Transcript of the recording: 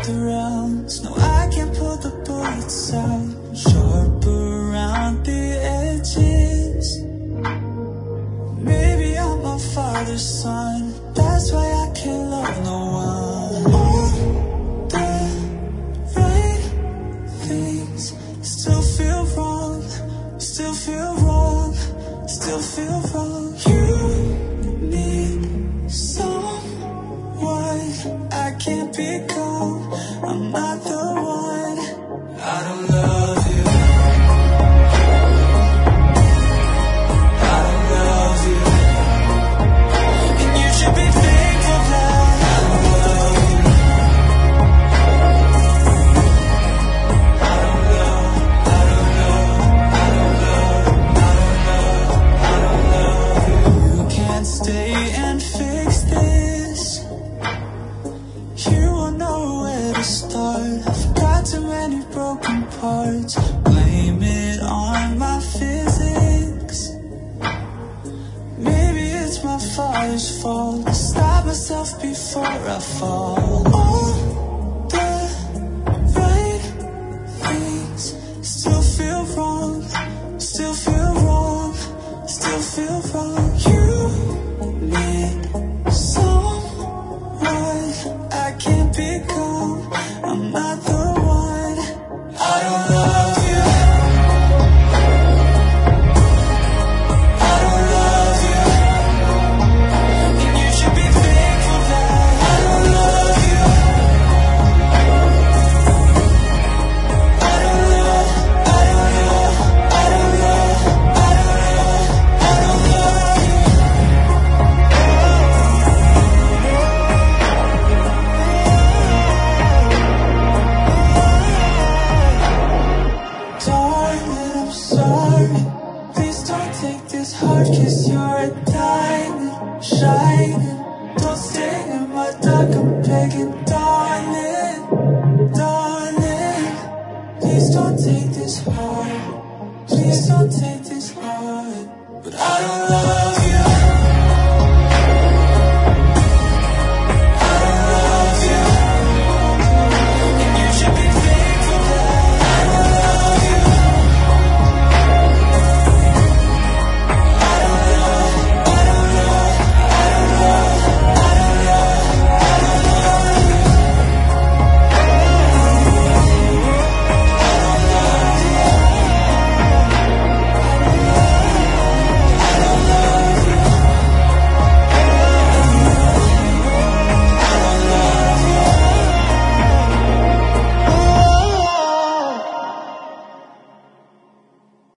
the rounds. No, I can't pull the bullets out. Sharp around the edges. Maybe I'm my father's son. That's why I can't love no one. All the right things still feel wrong. Still feel wrong. Still feel wrong. You need someone I can't become. I'm not the one. I don't love you. I don't love you. And you should be thankful that I don't love you. I don't love, I don't love, I don't love, I don't love, I don't love you. You can't stay and fix this. You won't know where to start. I've got too many broken parts. Blame it on my physics. Maybe it's my father's fault. I stop myself before I fall. All the right things still feel wrong. Still feel wrong. Still feel wrong. You need someone I can't become. I'm not the one. I don't love you. I don't love you. And you should be thankful that I don't love you. I don't love, I don't love, I don't love, I don't love, I don't love you. Darling, I'm sorry. Please don't take this hard, 'cause you're a diamond, shining. Don't stay in my dark, I'm begging, darling, darling. Please don't take this hard. Please don't take this hard. But I don't love you.